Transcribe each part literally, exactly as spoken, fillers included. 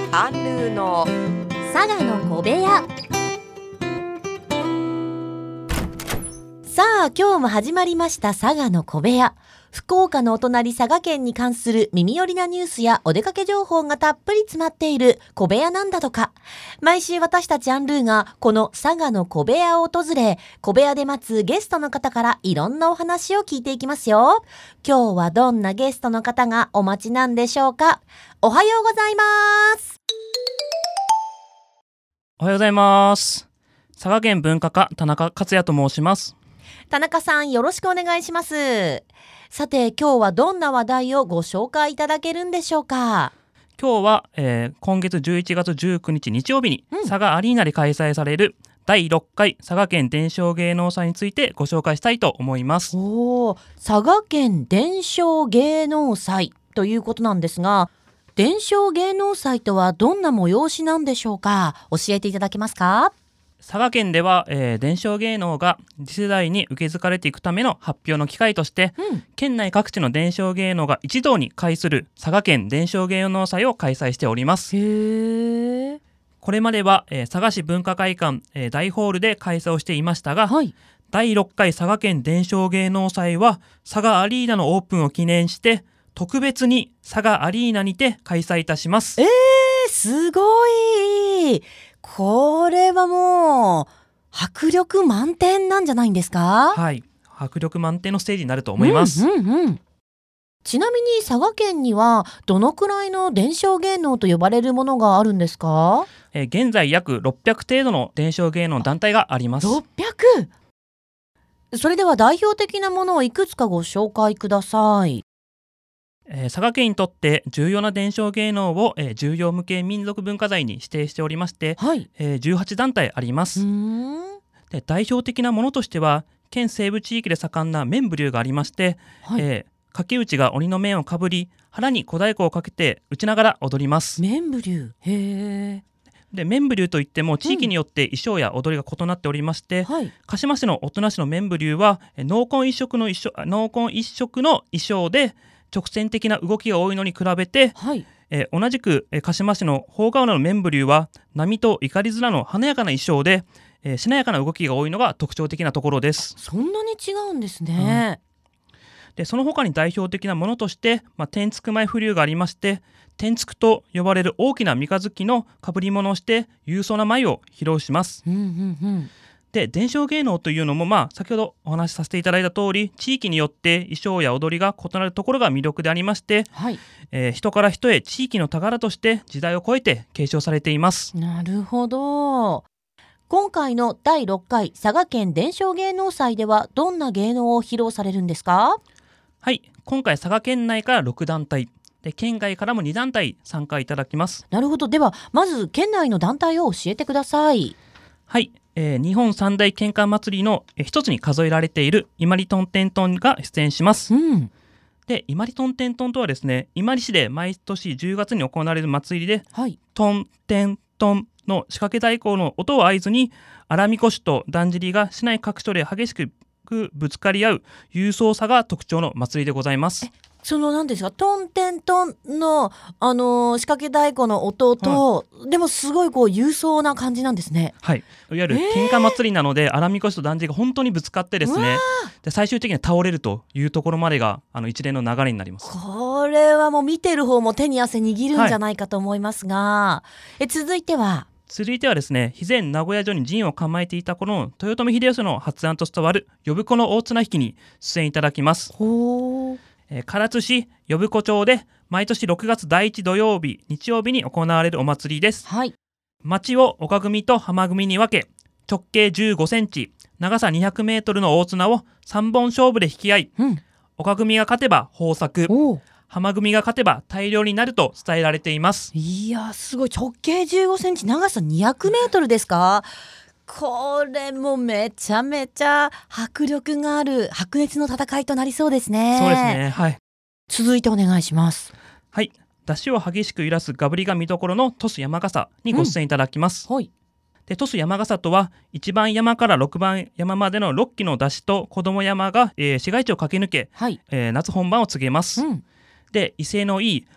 アンルーの佐賀の小部屋。さあ今日も始まりました佐賀の小部屋。福岡のお隣佐賀県に関する耳寄りなニュースやお出かけ情報がたっぷり詰まっている小部屋なんだとか。毎週私たちアンルーがこの佐賀の小部屋を訪れ、小部屋で待つゲストの方からいろんなお話を聞いていきますよ。今日はどんなゲストの方がお待ちなんでしょうか。おはようございます。 おはようございます。佐賀県文化課田中克也と申します。 田中さん、よろしくお願いします。さて今日はどんな話題をご紹介いただけるんでしょうか。 今日は、えー、今月じゅういちがつじゅうくにち日曜日に、うん、佐賀アリーナで開催されるだいろっかい佐賀県伝承芸能祭についてご紹介したいと思います。 おー、佐賀県伝承芸能祭ということなんですが、伝承芸能祭とはどんな催しなんでしょうか。教えていただけますか。 佐賀県では、えー、伝承芸能が次世代に受け継がれていくための発表の機会として、うん、県内各地の伝承芸能が一堂に会する佐賀県伝承芸能祭を開催しております。 へー。 これまでは、えー、佐賀市文化会館、えー、大ホールで開催をしていましたが、はい、だいろっかい佐賀県伝承芸能祭は佐賀アリーナのオープンを記念して特別に佐賀アリーナにて開催いたします。 えー、すごい。これはもう迫力満点なんじゃないんですか。 はい、迫力満点のステージになると思います、 うんうんうん、ちなみに佐賀県にはどのくらいの伝承芸能と呼ばれるものがあるんですか。 えー、現在約ろっぴゃく程度の伝承芸能団体があります。 ろっぴゃく。それでは代表的なものをいくつかご紹介ください。 えー、佐賀県にとって重要な伝承芸能を、えー、重要無形民族文化財に指定しておりまして、はい、えー、じゅうはちだんたいあります。うーん。で、代表的なものとしては県西部地域で盛んな面舞龍がありまして、はい、えー、掛け内が鬼の面をかぶり腹に小太鼓をかけて打ちながら踊ります。 面舞龍。へー。 で、面舞龍といっても地域によって衣装や踊りが異なっておりまして、うん、はい、鹿島市の音無市の面舞龍は濃紺一色の衣装、濃紺一色の衣装で直線的な動きが多いのに比べて、はい、えー、同じく、えー、鹿島市の宝ヶ浦の面舞龍は波と怒り面の華やかな衣装で、えー、しなやかな動きが多いのが特徴的なところです。 そんなに違うんですね、 うん、でその他に代表的なものとして、まあ、天竺舞風流がありまして、天竺と呼ばれる大きな三日月のかぶり物をして勇壮な舞を披露します、うんうんうん。で、伝承芸能というのも、まあ、先ほどお話しさせていただいた通り地域によって衣装や踊りが異なるところが魅力でありまして、はい、えー、人から人へ地域の宝として時代を超えて継承されています。 なるほど。今回のだいろっかい佐賀県伝承芸能祭ではどんな芸能を披露されるんですか。 はい、今回佐賀県内からろくだんたいで県外からもにだんたい参加いただきます。 なるほど。ではまず県内の団体を教えてください。 はい、えー、日本三大県間祭りの一つに数えられている伊万里トンテントンが出演します、うん。で、伊万里トンテントンとはですね、伊万里市で毎年じゅうがつに行われる祭りで、はい、トンテントンの仕掛け太鼓の音を合図に荒みこしとだんじりが市内各所で激しくぶつかり合う勇壮さが特徴の祭りでございます。 え、その何ですか、トンテントンの、あのー、仕掛け太鼓の音と、はい、でもすごいこう勇壮な感じなんですね。 はい、いわゆる喧嘩祭りなので、えー、荒みこしとだんじりが本当にぶつかってですね、で最終的には倒れるというところまでがあの一連の流れになります。 これはもう見てる方も手に汗握るんじゃないかと思いますが、はい、え続いては続いてはですね、肥前名古屋城に陣を構えていた頃の豊臣秀吉の発案と伝わる呼子の大綱引きに出演いただきます。ほー、えー、唐津市呼子町で毎年ろくがつだいいち土曜日日曜日に行われるお祭りです、はい、町を岡組と浜組に分け直径じゅうごセンチ長さにひゃくメートルの大綱をさんぼん勝負で引き合い、うん、岡組が勝てば豊作、浜組が勝てば大量になると伝えられています。 いやすごい。直径じゅうごセンチ長さにひゃくメートルですか。これもめちゃめちゃ迫力がある白熱の戦いとなりそうですね。 そうですね、はい。 続いてお願いします。 はい、出汁を激しく揺らすガブリが見どころの鳥栖山笠にご出演いただきます、うん、はい。で鳥栖山笠とはいちばん山からろくばん山までのろっきの出汁と子供山が、えー、市街地を駆け抜け、はい、えー、夏本番を告げます、うん。で威勢のいい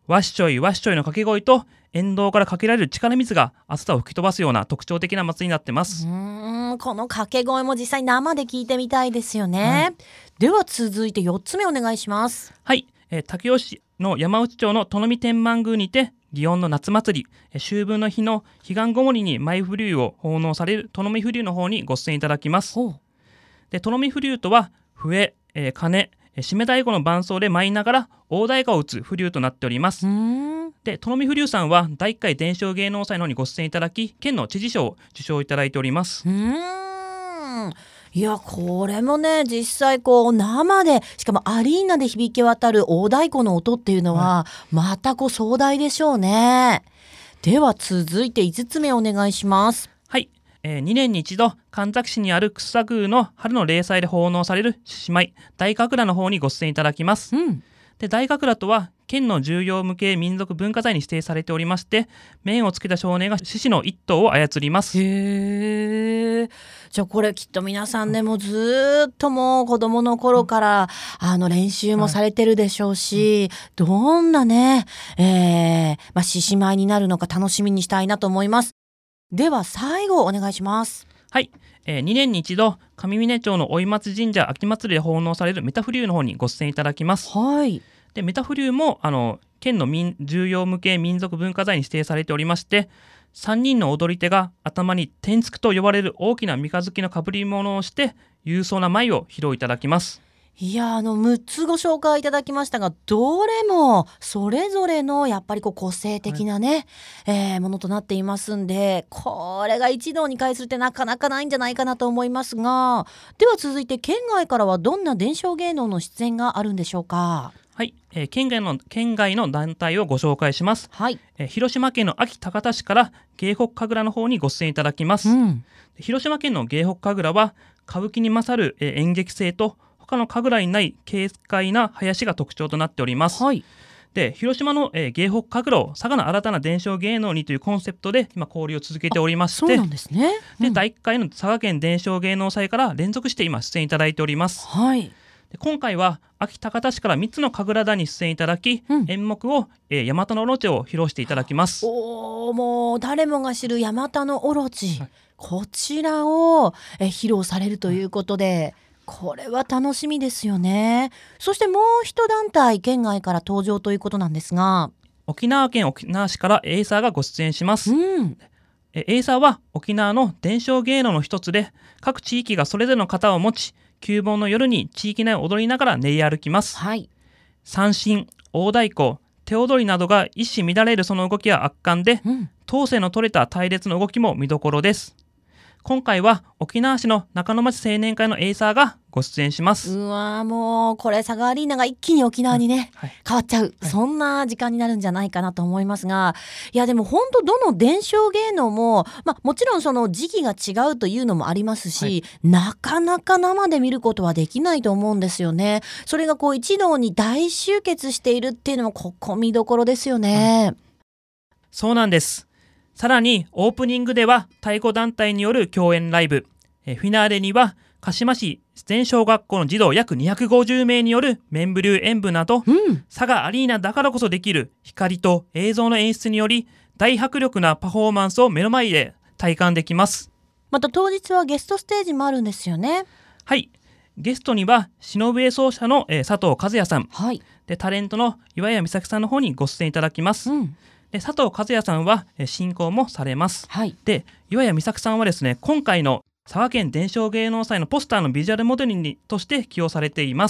わっしょいわっしょいの掛け声と沿道からかけられる力水が暑さを吹き飛ばすような特徴的な祭りになってます。 うーん、この掛け声も実際生で聞いてみたいですよね、 はい、 では続いてよっつめお願いします。 はい、えー、武雄市の山内町の殿見天満宮にて祇園の夏祭り、えー、秋分の日の彼岸ごもりに舞風流を奉納される殿見風流の方にご出演いただきます。で殿見風流とは笛、えー、鐘、締め太鼓の伴奏で舞いながら大太鼓を打つ風流となっております。 うーん、 で殿見風流さんはだいいっかい伝承芸能祭の方にご出演いただき、県の知事賞を受賞いただいております。 うーん、いやこれもね実際こう生でしかもアリーナで響き渡る大太鼓の音っていうのは、はい、またこう壮大でしょうね。では続いていつつめお願いします。 はい、えー、にねんに一度神崎市にある楠田宮の春の例祭で奉納される獅子舞大神楽の方にご出演いただきます、うん、で大神楽とは県の重要無形民族文化財に指定されておりまして、面をつけた少年が獅子の一頭を操ります。 へー、じゃあこれきっと皆さんね、もうずっともう子供の頃からあの練習もされてるでしょうし、はい、どんなね、えーまあ、獅子舞になるのか楽しみにしたいなと思います。では最後お願いします。 はい、えー、にねんに一度上峰町の追松神社秋祭りで奉納されるメタフリューの方にご出演いただきます。 はい、 でメタフリューもあの県の民重要無形民族文化財に指定されておりまして、さんにんの踊り手が頭に天竺と呼ばれる大きな三日月のかぶり物をして勇壮な舞を披露いただきます。 いやあのむっつご紹介いただきましたが、どれもそれぞれのやっぱりこう個性的なね、はい、えー、ものとなっていますんで、これが一堂に会するってなかなかないんじゃないかなと思いますが、では続いて県外からはどんな伝承芸能の出演があるんでしょうか。 はい、えー、県外の県外の団体をご紹介します。 はい、 えー、広島県の安芸高田市から芸北神楽の方にご出演いただきます、うん、広島県の芸北神楽は歌舞伎に勝る、えー、演劇性と他の神楽にない軽快な囃子が特徴となっております、はい、で広島の、えー、芸北神楽を佐賀の新たな伝承芸能にというコンセプトで今交流を続けておりまして、 そうなんですね、うん、 でだいいっかいの佐賀県伝承芸能祭から連続して今出演いただいております、 はい、 で今回は安芸高田市からみっつの神楽団に出演いただき、うん、演目を、えー、大和のオロチを披露していただきます。 おー、もう誰もが知る大和のオロチ、はい、こちらを、えー、披露されるということで、はい、これは楽しみですよね。そしてもう一団体県外から登場ということなんですが、 沖縄県沖縄市からエイサーがご出演します、うん、えエイサーは沖縄の伝承芸能の一つで、各地域がそれぞれの型を持ち、旧盆の夜に地域内を踊りながら練り歩きます、はい、三線、大太鼓、手踊りなどが一糸乱れるその動きは圧巻で、うん、統制の取れた隊列の動きも見どころです。今回は沖縄市の中野町青年会のエイサーがご出演します。 うわもうこれ佐賀アリーナが一気に沖縄にね、はい、変わっちゃう、はい、そんな時間になるんじゃないかなと思いますが、いやでも本当どの伝承芸能も、まあ、もちろんその時期が違うというのもありますし、はい、なかなか生で見ることはできないと思うんですよね。それがこう一堂に大集結しているっていうのもここ見どころですよね、うん、 そうなんです。さらにオープニングでは太鼓団体による共演ライブ、えフィナーレには鹿島市全小学校の児童約にひゃくごじゅうめいによる面部流演舞など、うん、佐賀アリーナだからこそできる光と映像の演出により大迫力なパフォーマンスを目の前で体感できます。 また当日はゲストステージもあるんですよね。 はい、ゲストには篠笛奏者の、えー、佐藤和也さん、はい、でタレントの岩谷美咲さんの方にご出演いただきます、うん、で佐藤和也さんは進行もされます、はい、で岩谷美咲さんはですね、今回の佐賀県伝承芸能祭のポスターのビジュアルモデルにとして起用されています。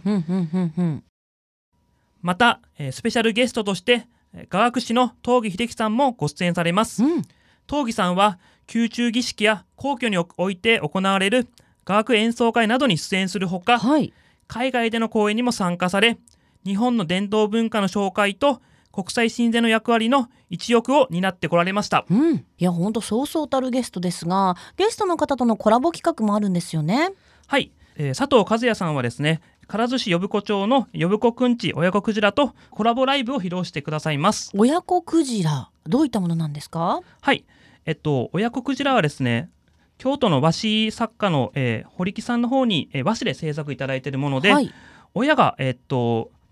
またスペシャルゲストとして雅楽師の東儀秀樹さんもご出演されます、うん、東儀さんは宮中儀式や皇居において行われる雅楽演奏会などに出演するほか、はい、海外での公演にも参加され、日本の伝統文化の紹介と国際親善の役割の一翼を担ってこられました、うん、 いや本当そうそうたるゲストですが、ゲストの方とのコラボ企画もあるんですよね。 はい、えー、佐藤和也さんはですね、唐津市呼子町の呼子くんち親子クジラとコラボライブを披露してくださいます。 親子クジラ、どういったものなんですか？ はい、えっと親子クジラはですね、京都の和紙作家の、えー、堀木さんの方に、えー、和紙で制作いただいているもので、はい、親が、えっと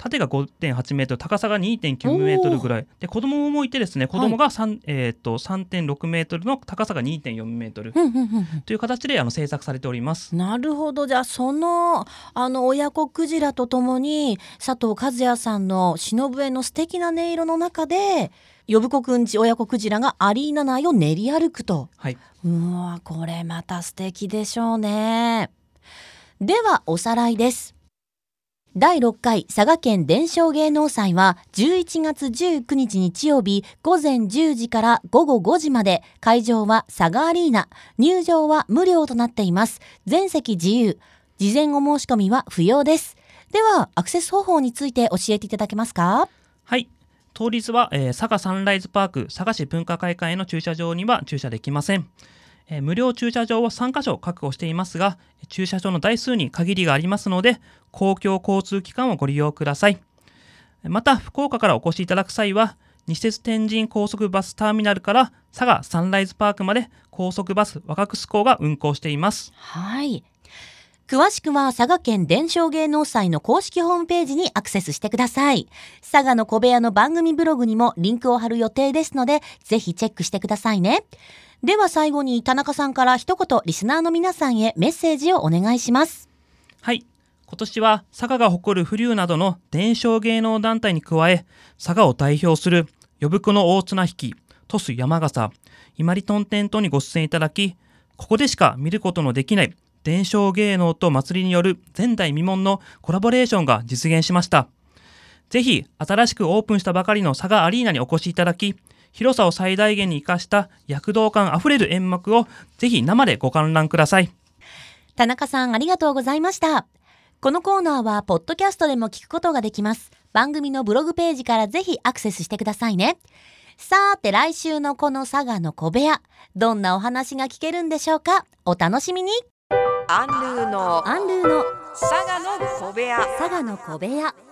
縦が ごてんはちメートル、高さが にてんきゅうメートルぐらいで、子供もいてですね、子供が 3,、はいえー、と さんてんろくメートルの高さが にてんよんメートルという形であの制作されております。 なるほど。じゃあそのあの親子クジラとともに佐藤和也さんの篠笛の素敵な音色の中で呼子くんち親子クジラがアリーナ内を練り歩くと、 はい、 うわこれまた素敵でしょうね。ではおさらいです。だいろっかい佐賀県伝承芸能祭はじゅういちがつじゅうくにち日曜日ごぜんじゅうじからごごごじまで、会場は佐賀アリーナ、入場は無料となっています。全席自由、事前お申し込みは不要です。ではアクセス方法について教えていただけますか？ はい、当日は、えー、佐賀サンライズパーク佐賀市文化会館への駐車場には駐車できません。えー、無料駐車場はさんかしょ確保していますが、駐車場の台数に限りがありますので、公共交通機関をご利用ください。また、福岡からお越しいただく際は、西鉄天神高速バスターミナルから佐賀サンライズパークまで高速バス若楠号が運行しています。 はい。詳しくは佐賀県伝承芸能祭の公式ホームページにアクセスしてください。佐賀の小部屋の番組ブログにもリンクを貼る予定ですので、ぜひチェックしてくださいね。では最後に田中さんから一言リスナーの皆さんへメッセージをお願いします。 はい、今年は佐賀が誇る風流などの伝承芸能団体に加え、佐賀を代表する呼子の大綱引き、鳥栖山笠、伊万里トンテン等にご出演いただき、ここでしか見ることのできない伝承芸能と祭りによる前代未聞のコラボレーションが実現しました。ぜひ新しくオープンしたばかりの佐賀アリーナにお越しいただき、広さを最大限に生かした躍動感あふれる演目をぜひ生でご観覧ください。 田中さんありがとうございました。このコーナーはポッドキャストでも聞くことができます。番組のブログページからぜひアクセスしてくださいね。さーて来週のこの佐賀の小部屋、どんなお話が聞けるんでしょうか。お楽しみに。 アンルーのアンルーの佐賀の小部屋。 佐賀の小部屋。